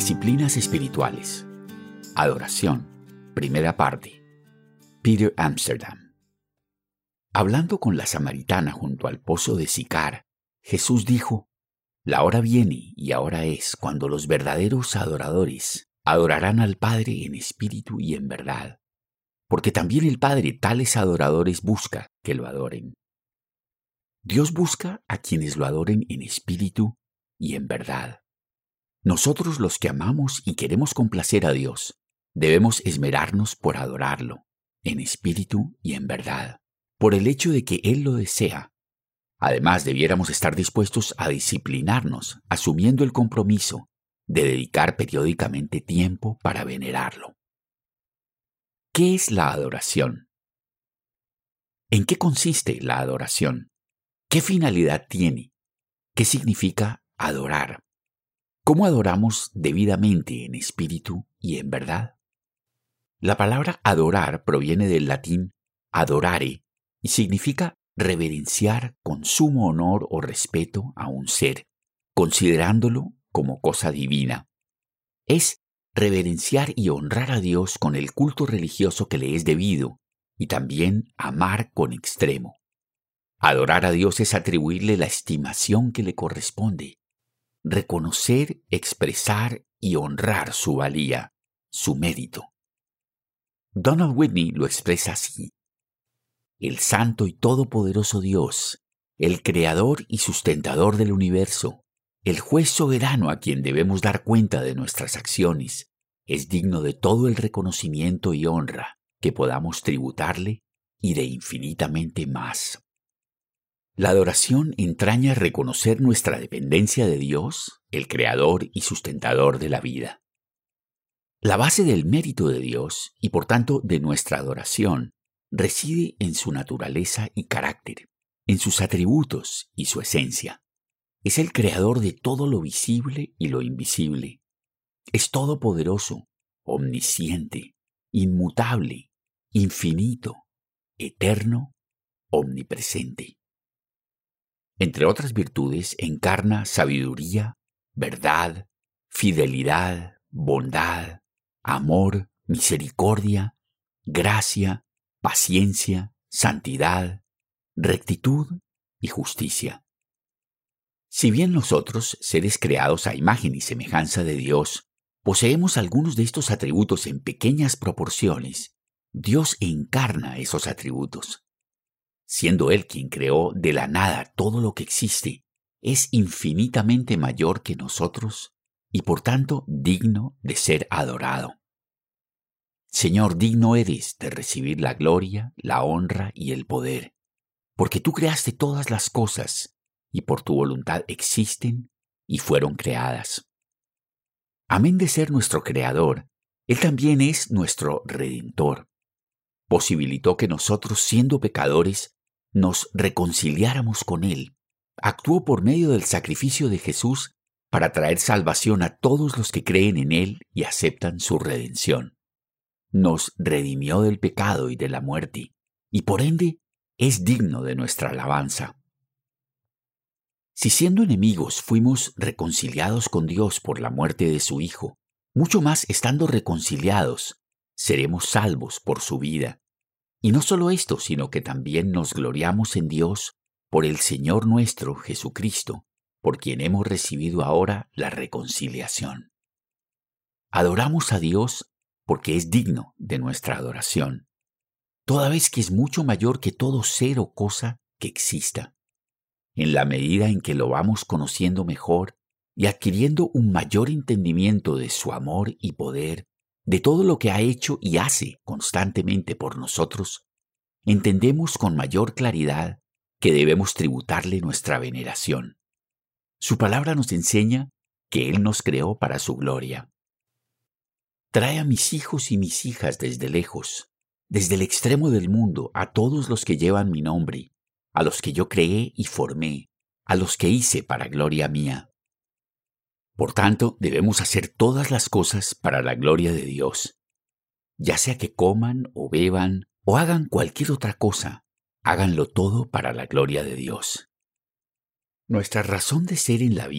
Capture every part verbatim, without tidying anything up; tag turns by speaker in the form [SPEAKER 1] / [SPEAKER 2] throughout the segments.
[SPEAKER 1] Disciplinas espirituales. Adoración. Primera parte. Peter Amsterdam. Hablando con la samaritana junto al pozo de Sicar, Jesús dijo: La hora viene y ahora es cuando los verdaderos adoradores adorarán al Padre en espíritu y en verdad, porque también el Padre tales adoradores busca que lo adoren. Dios busca a quienes lo adoren en espíritu y en verdad. Nosotros, los que amamos y queremos complacer a Dios, debemos esmerarnos por adorarlo en espíritu y en verdad, por el hecho de que Él lo desea. Además, debiéramos estar dispuestos a disciplinarnos, asumiendo el compromiso de dedicar periódicamente tiempo para venerarlo. ¿Qué es la adoración? ¿En qué consiste la adoración? ¿Qué finalidad tiene? ¿Qué significa adorar? ¿Cómo adoramos debidamente en espíritu y en verdad? La palabra adorar proviene del latín adorare y significa reverenciar con sumo honor o respeto a un ser, considerándolo como cosa divina. Es reverenciar y honrar a Dios con el culto religioso que le es debido y también amar con extremo. Adorar a Dios es atribuirle la estimación que le corresponde, reconocer, expresar y honrar su valía, su mérito. Donald Whitney lo expresa así: El santo y todopoderoso Dios, el creador y sustentador del universo, el juez soberano a quien debemos dar cuenta de nuestras acciones, es digno de todo el reconocimiento y honra que podamos tributarle y de infinitamente más. La adoración entraña reconocer nuestra dependencia de Dios, el creador y sustentador de la vida. La base del mérito de Dios, y por tanto de nuestra adoración, reside en su naturaleza y carácter, en sus atributos y su esencia. Es el creador de todo lo visible y lo invisible. Es todopoderoso, omnisciente, inmutable, infinito, eterno, omnipresente. Entre otras virtudes, encarna sabiduría, verdad, fidelidad, bondad, amor, misericordia, gracia, paciencia, santidad, rectitud y justicia. Si bien nosotros, seres creados a imagen y semejanza de Dios, poseemos algunos de estos atributos en pequeñas proporciones, Dios encarna esos atributos. Siendo Él quien creó de la nada todo lo que existe, es infinitamente mayor que nosotros y por tanto digno de ser adorado. Señor, digno eres de recibir la gloria, la honra y el poder, porque tú creaste todas las cosas y por tu voluntad existen y fueron creadas. Amén de ser nuestro Creador, Él también es nuestro Redentor. Posibilitó que nosotros, siendo pecadores, nos reconciliáramos con Él. Actuó por medio del sacrificio de Jesús para traer salvación a todos los que creen en Él y aceptan su redención. Nos redimió del pecado y de la muerte, y por ende es digno de nuestra alabanza. Si siendo enemigos fuimos reconciliados con Dios por la muerte de su Hijo, mucho más estando reconciliados, seremos salvos por su vida. Y no solo esto, sino que también nos gloriamos en Dios por el Señor nuestro Jesucristo, por quien hemos recibido ahora la reconciliación. Adoramos a Dios porque es digno de nuestra adoración, toda vez que es mucho mayor que todo ser o cosa que exista. En la medida en que lo vamos conociendo mejor y adquiriendo un mayor entendimiento de su amor y poder, de todo lo que ha hecho y hace constantemente por nosotros, entendemos con mayor claridad que debemos tributarle nuestra veneración. Su palabra nos enseña que Él nos creó para su gloria. Trae a mis hijos y mis hijas desde lejos, desde el extremo del mundo, a todos los que llevan mi nombre, a los que yo creé y formé, a los que hice para gloria mía. Por tanto, debemos hacer todas las cosas para la gloria de Dios. Ya sea que coman o beban o hagan cualquier otra cosa, háganlo todo para la gloria de Dios. Nuestra razón de ser en la vida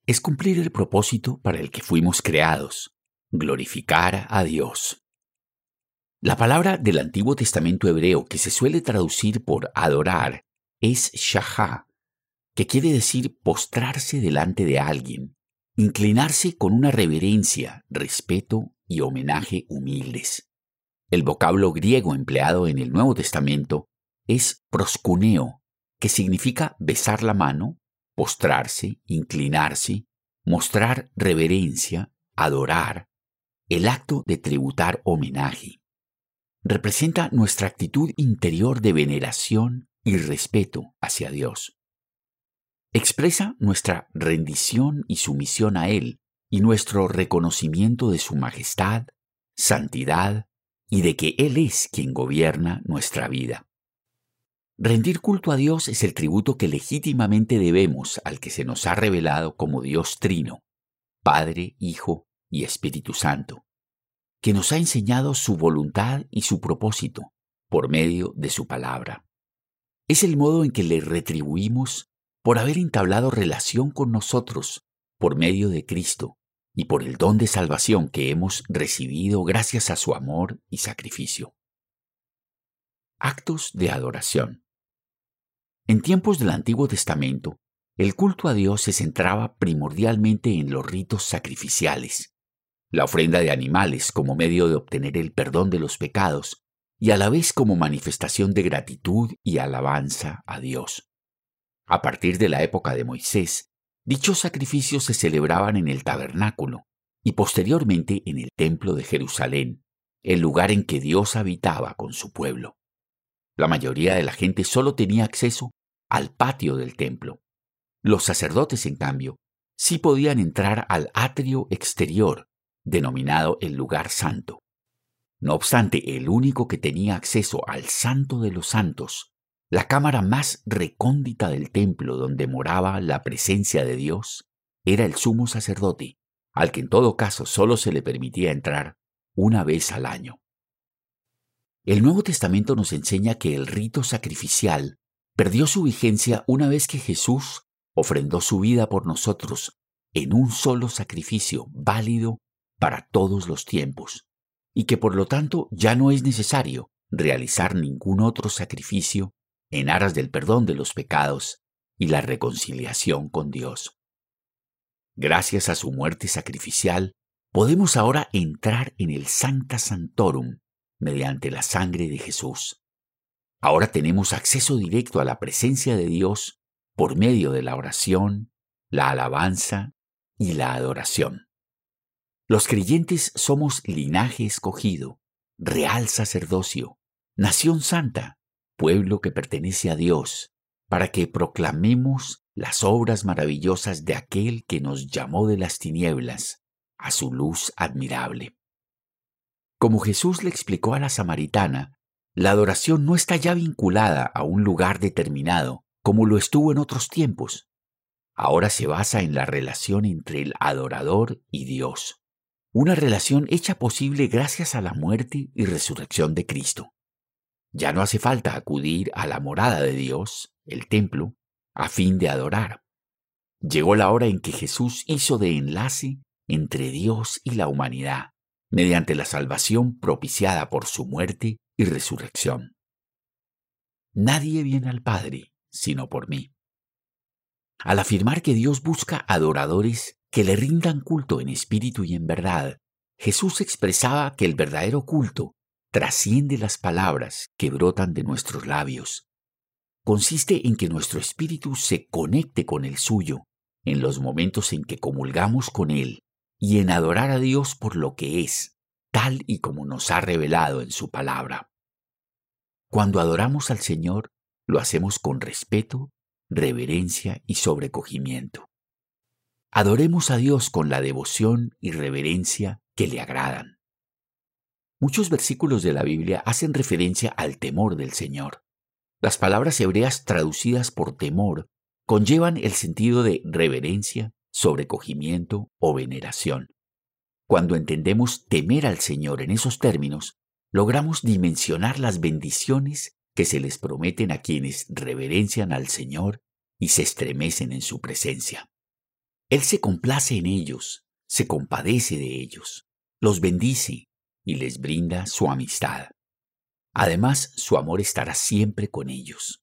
[SPEAKER 1] es cumplir el propósito para el que fuimos creados, glorificar a Dios. La palabra del Antiguo Testamento hebreo que se suele traducir por adorar es shahá, que quiere decir postrarse delante de alguien, inclinarse con una reverencia, respeto y homenaje humildes. El vocablo griego empleado en el Nuevo Testamento es proskuneo, que significa besar la mano, postrarse, inclinarse, mostrar reverencia, adorar, el acto de tributar homenaje. Representa nuestra actitud interior de veneración y respeto hacia Dios. Expresa nuestra rendición y sumisión a Él y nuestro reconocimiento de su majestad, santidad y de que Él es quien gobierna nuestra vida. Rendir culto a Dios es el tributo que legítimamente debemos al que se nos ha revelado como Dios Trino, Padre, Hijo y Espíritu Santo, que nos ha enseñado su voluntad y su propósito por medio de su palabra. Es el modo en que le retribuimos por haber entablado relación con nosotros por medio de Cristo y por el don de salvación que hemos recibido gracias a su amor y sacrificio. Actos de adoración. En tiempos del Antiguo Testamento, el culto a Dios se centraba primordialmente en los ritos sacrificiales, la ofrenda de animales como medio de obtener el perdón de los pecados y a la vez como manifestación de gratitud y alabanza a Dios. A partir de la época de Moisés, dichos sacrificios se celebraban en el tabernáculo y posteriormente en el templo de Jerusalén, el lugar en que Dios habitaba con su pueblo. La mayoría de la gente solo tenía acceso al patio del templo. Los sacerdotes, en cambio, sí podían entrar al atrio exterior, denominado el lugar santo. No obstante, el único que tenía acceso al Santo de los Santos, la cámara más recóndita del templo donde moraba la presencia de Dios, era el sumo sacerdote, al que en todo caso solo se le permitía entrar una vez al año. El Nuevo Testamento nos enseña que el rito sacrificial perdió su vigencia una vez que Jesús ofrendó su vida por nosotros en un solo sacrificio válido para todos los tiempos, y que por lo tanto ya no es necesario realizar ningún otro sacrificio en aras del perdón de los pecados y la reconciliación con Dios. Gracias a su muerte sacrificial, podemos ahora entrar en el Sancta Sanctorum mediante la sangre de Jesús. Ahora tenemos acceso directo a la presencia de Dios por medio de la oración, la alabanza y la adoración. Los creyentes somos linaje escogido, real sacerdocio, nación santa, pueblo que pertenece a Dios, para que proclamemos las obras maravillosas de aquel que nos llamó de las tinieblas a su luz admirable. Como Jesús le explicó a la samaritana, la adoración no está ya vinculada a un lugar determinado, como lo estuvo en otros tiempos. Ahora se basa en la relación entre el adorador y Dios, una relación hecha posible gracias a la muerte y resurrección de Cristo. Ya no hace falta acudir a la morada de Dios, el templo, a fin de adorar. Llegó la hora en que Jesús hizo de enlace entre Dios y la humanidad, mediante la salvación propiciada por su muerte y resurrección. Nadie viene al Padre sino por mí. Al afirmar que Dios busca adoradores que le rindan culto en espíritu y en verdad, Jesús expresaba que el verdadero culto trasciende las palabras que brotan de nuestros labios. Consiste en que nuestro espíritu se conecte con el suyo en los momentos en que comulgamos con Él y en adorar a Dios por lo que es, tal y como nos ha revelado en su palabra. Cuando adoramos al Señor, lo hacemos con respeto, reverencia y sobrecogimiento. Adoremos a Dios con la devoción y reverencia que le agradan. Muchos versículos de la Biblia hacen referencia al temor del Señor. Las palabras hebreas traducidas por temor conllevan el sentido de reverencia, sobrecogimiento o veneración. Cuando entendemos temer al Señor en esos términos, logramos dimensionar las bendiciones que se les prometen a quienes reverencian al Señor y se estremecen en su presencia. Él se complace en ellos, se compadece de ellos, los bendice y les brinda su amistad. Además, su amor estará siempre con ellos.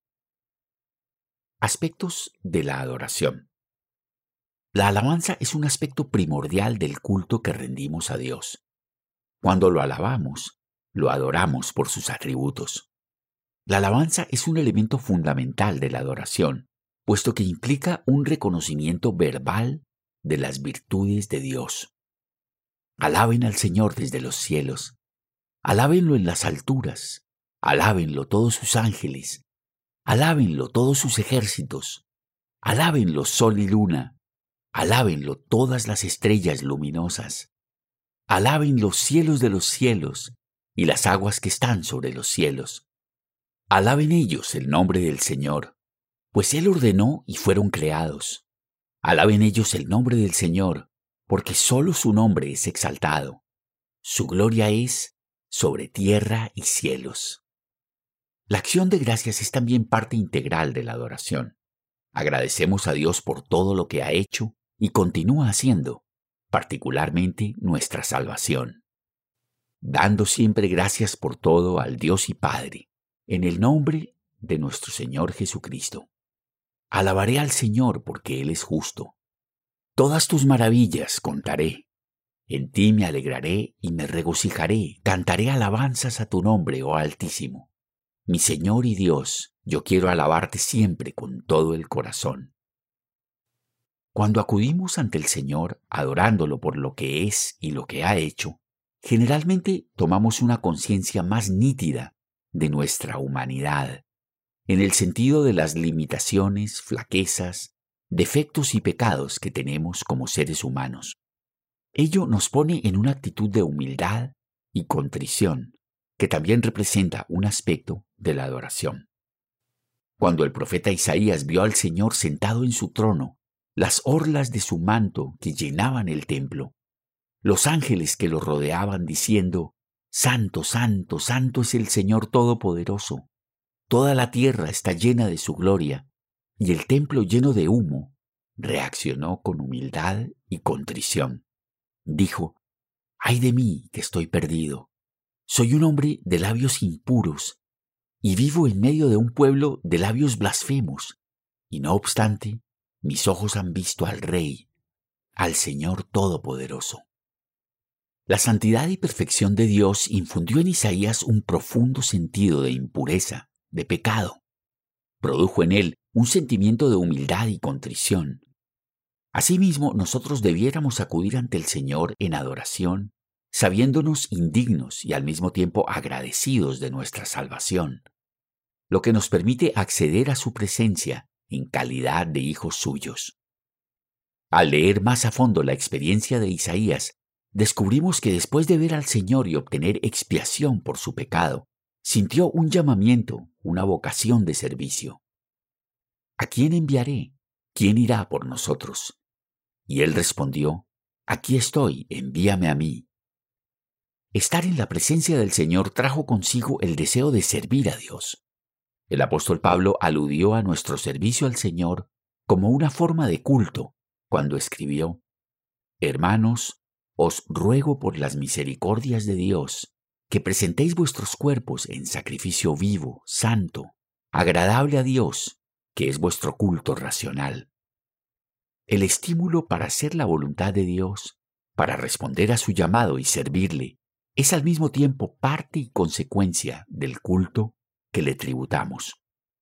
[SPEAKER 1] Aspectos de la adoración. La alabanza es un aspecto primordial del culto que rendimos a Dios. Cuando lo alabamos, lo adoramos por sus atributos. La alabanza es un elemento fundamental de la adoración, puesto que implica un reconocimiento verbal de las virtudes de Dios. Alaben al Señor desde los cielos, alábenlo en las alturas, alábenlo todos sus ángeles, alábenlo todos sus ejércitos, alábenlo sol y luna, alábenlo todas las estrellas luminosas, alaben los cielos de los cielos y las aguas que están sobre los cielos. Alaben ellos el nombre del Señor, pues Él ordenó y fueron creados. Alaben ellos el nombre del Señor, porque solo su nombre es exaltado. Su gloria es sobre tierra y cielos. La acción de gracias es también parte integral de la adoración. Agradecemos a Dios por todo lo que ha hecho y continúa haciendo, particularmente nuestra salvación. Dando siempre gracias por todo al Dios y Padre, en el nombre de nuestro Señor Jesucristo. Alabaré al Señor porque Él es justo. Todas tus maravillas contaré. En ti me alegraré y me regocijaré, cantaré alabanzas a tu nombre, oh Altísimo. Mi Señor y Dios, yo quiero alabarte siempre con todo el corazón. Cuando acudimos ante el Señor, adorándolo por lo que es y lo que ha hecho, generalmente tomamos una conciencia más nítida de nuestra humanidad, en el sentido de las limitaciones, flaquezas, defectos y pecados que tenemos como seres humanos. Ello nos pone en una actitud de humildad y contrición, que también representa un aspecto de la adoración. Cuando el profeta Isaías vio al Señor sentado en su trono, las orlas de su manto que llenaban el templo, los ángeles que lo rodeaban diciendo, Santo, Santo, Santo es el Señor Todopoderoso, toda la tierra está llena de su gloria, y el templo lleno de humo, reaccionó con humildad y contrición. Dijo, ¡ay de mí que estoy perdido! Soy un hombre de labios impuros, y vivo en medio de un pueblo de labios blasfemos, y no obstante, mis ojos han visto al Rey, al Señor Todopoderoso. La santidad y perfección de Dios infundió en Isaías un profundo sentido de impureza, de pecado. Produjo en él un sentimiento de humildad y contrición. Asimismo, nosotros debiéramos acudir ante el Señor en adoración, sabiéndonos indignos y al mismo tiempo agradecidos de nuestra salvación, lo que nos permite acceder a su presencia en calidad de hijos suyos. Al leer más a fondo la experiencia de Isaías, descubrimos que después de ver al Señor y obtener expiación por su pecado, sintió un llamamiento, una vocación de servicio. ¿A quién enviaré? ¿Quién irá por nosotros? Y él respondió, aquí estoy, envíame a mí. Estar en la presencia del Señor trajo consigo el deseo de servir a Dios. El apóstol Pablo aludió a nuestro servicio al Señor como una forma de culto cuando escribió, Hermanos, os ruego por las misericordias de Dios que presentéis vuestros cuerpos en sacrificio vivo, santo, agradable a Dios, que es vuestro culto racional. El estímulo para hacer la voluntad de Dios, para responder a su llamado y servirle, es al mismo tiempo parte y consecuencia del culto que le tributamos.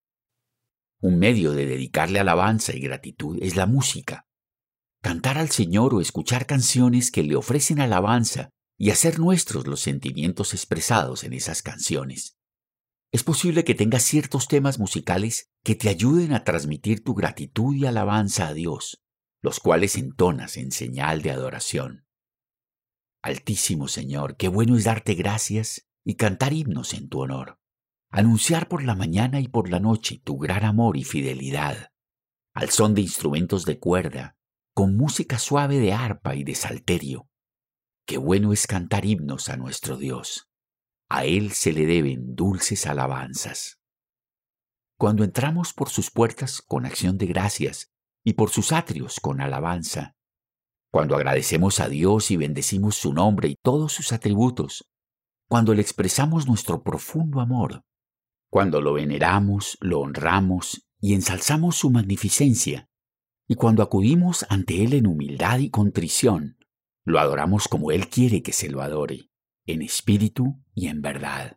[SPEAKER 1] Un medio de dedicarle alabanza y gratitud es la música. Cantar al Señor o escuchar canciones que le ofrecen alabanza y hacer nuestros los sentimientos expresados en esas canciones. Es posible que tengas ciertos temas musicales que te ayuden a transmitir tu gratitud y alabanza a Dios, los cuales entonas en señal de adoración. Altísimo Señor, qué bueno es darte gracias y cantar himnos en tu honor, anunciar por la mañana y por la noche tu gran amor y fidelidad, al son de instrumentos de cuerda, con música suave de arpa y de salterio. Qué bueno es cantar himnos a nuestro Dios. A Él se le deben dulces alabanzas. Cuando entramos por sus puertas con acción de gracias, y por sus atrios con alabanza. Cuando agradecemos a Dios y bendecimos su nombre y todos sus atributos, cuando le expresamos nuestro profundo amor, cuando lo veneramos, lo honramos y ensalzamos su magnificencia, y cuando acudimos ante Él en humildad y contrición, lo adoramos como Él quiere que se lo adore, en espíritu y en verdad.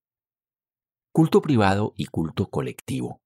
[SPEAKER 1] Culto privado y culto colectivo.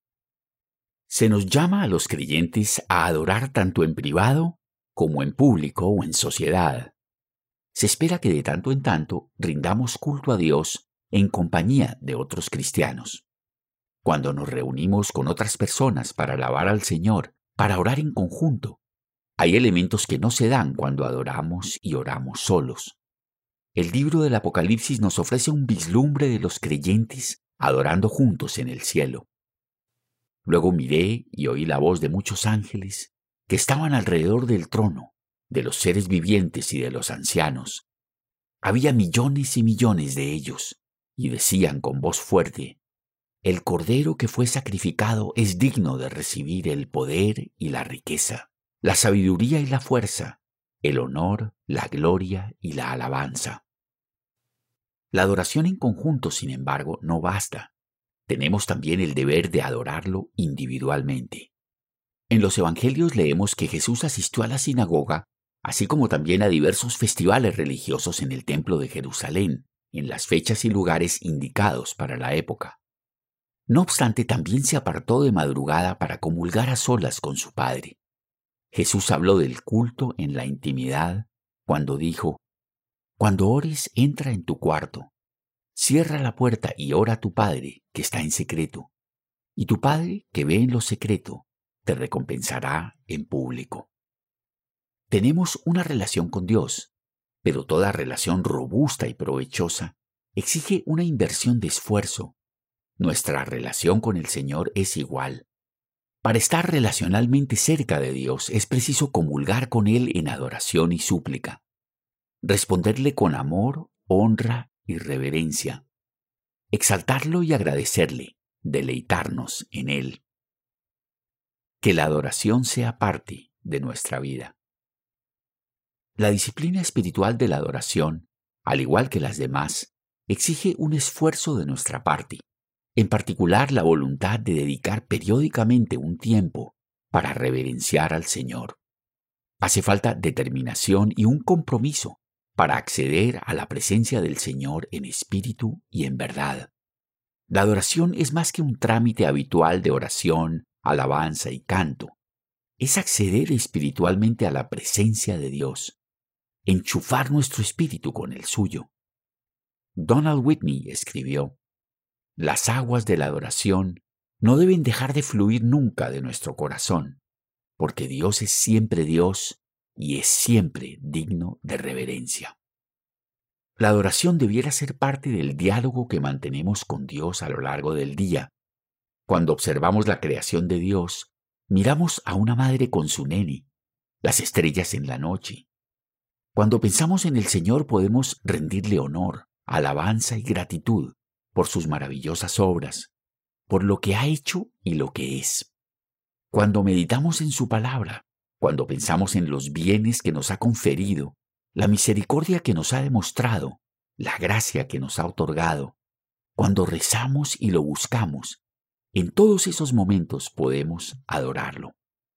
[SPEAKER 1] Se nos llama a los creyentes a adorar tanto en privado como en público o en sociedad. Se espera que de tanto en tanto rindamos culto a Dios en compañía de otros cristianos. Cuando nos reunimos con otras personas para alabar al Señor, para orar en conjunto, hay elementos que no se dan cuando adoramos y oramos solos. El libro del Apocalipsis nos ofrece un vislumbre de los creyentes adorando juntos en el cielo. Luego miré y oí la voz de muchos ángeles que estaban alrededor del trono, de los seres vivientes y de los ancianos. Había millones y millones de ellos, y decían con voz fuerte: El Cordero que fue sacrificado es digno de recibir el poder y la riqueza, la sabiduría y la fuerza, el honor, la gloria y la alabanza. La adoración en conjunto, sin embargo, no basta. Tenemos también el deber de adorarlo individualmente. En los Evangelios leemos que Jesús asistió a la sinagoga, así como también a diversos festivales religiosos en el Templo de Jerusalén, en las fechas y lugares indicados para la época. No obstante, también se apartó de madrugada para comulgar a solas con su Padre. Jesús habló del culto en la intimidad cuando dijo: Cuando ores, entra en tu cuarto, cierra la puerta y ora a tu Padre que está en secreto, y tu Padre que ve en lo secreto te recompensará en público. Tenemos una relación con Dios, pero toda relación robusta y provechosa exige una inversión de esfuerzo. Nuestra relación con el Señor es igual. Para estar relacionalmente cerca de Dios es preciso comulgar con Él en adoración y súplica, responderle con amor, honra y reverencia, exaltarlo y agradecerle, deleitarnos en Él. Que la adoración sea parte de nuestra vida. La disciplina espiritual de la adoración, al igual que las demás, exige un esfuerzo de nuestra parte, en particular la voluntad de dedicar periódicamente un tiempo para reverenciar al Señor. Hace falta determinación y un compromiso para acceder a la presencia del Señor en espíritu y en verdad. La adoración es más que un trámite habitual de oración, alabanza y canto. Es acceder espiritualmente a la presencia de Dios, enchufar nuestro espíritu con el suyo. Donald Whitney escribió: Las aguas de la adoración no deben dejar de fluir nunca de nuestro corazón, porque Dios es siempre Dios y es siempre digno de reverencia. La adoración debiera ser parte del diálogo que mantenemos con Dios a lo largo del día. Cuando observamos la creación de Dios, miramos a una madre con su nene, las estrellas en la noche. Cuando pensamos en el Señor podemos rendirle honor, alabanza y gratitud por sus maravillosas obras, por lo que ha hecho y lo que es. Cuando meditamos en su palabra, cuando pensamos en los bienes que nos ha conferido, la misericordia que nos ha demostrado, la gracia que nos ha otorgado, cuando rezamos y lo buscamos, en todos esos momentos podemos adorarlo.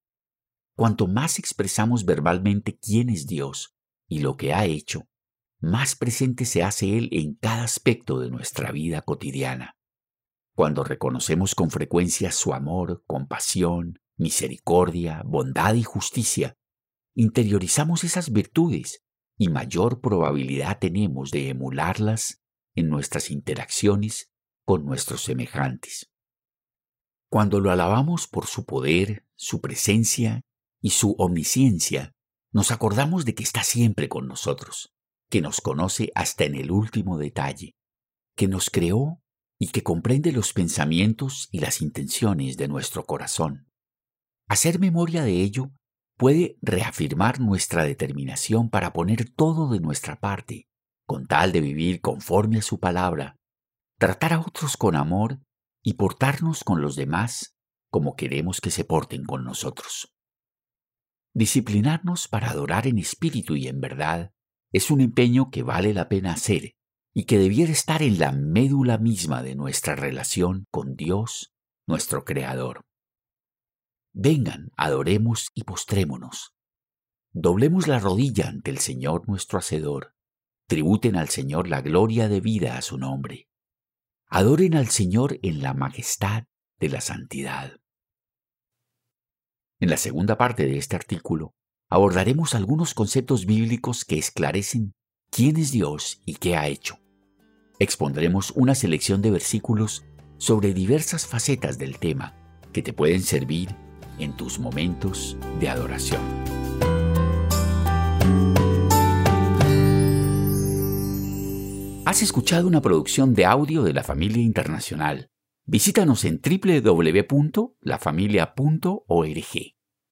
[SPEAKER 1] Cuanto más expresamos verbalmente quién es Dios y lo que ha hecho, más presente se hace Él en cada aspecto de nuestra vida cotidiana. Cuando reconocemos con frecuencia su amor, compasión, misericordia, bondad y justicia, interiorizamos esas virtudes y mayor probabilidad tenemos de emularlas en nuestras interacciones con nuestros semejantes. Cuando lo alabamos por su poder, su presencia y su omnisciencia, nos acordamos de que está siempre con nosotros, que nos conoce hasta en el último detalle, que nos creó y que comprende los pensamientos y las intenciones de nuestro corazón. Hacer memoria de ello puede reafirmar nuestra determinación para poner todo de nuestra parte, con tal de vivir conforme a su palabra, tratar a otros con amor y portarnos con los demás como queremos que se porten con nosotros. Disciplinarnos para adorar en espíritu y en verdad es un empeño que vale la pena hacer y que debiera estar en la médula misma de nuestra relación con Dios, nuestro Creador. Vengan, adoremos y postrémonos. Doblemos la rodilla ante el Señor nuestro Hacedor. Tributen al Señor la gloria debida a su nombre. Adoren al Señor en la majestad de la santidad. En la segunda parte de este artículo abordaremos algunos conceptos bíblicos que esclarecen quién es Dios y qué ha hecho. Expondremos una selección de versículos sobre diversas facetas del tema que te pueden servir en tus momentos de adoración. Has escuchado una producción de audio de La Familia Internacional. Visítanos en doble u doble u doble u punto la familia punto org.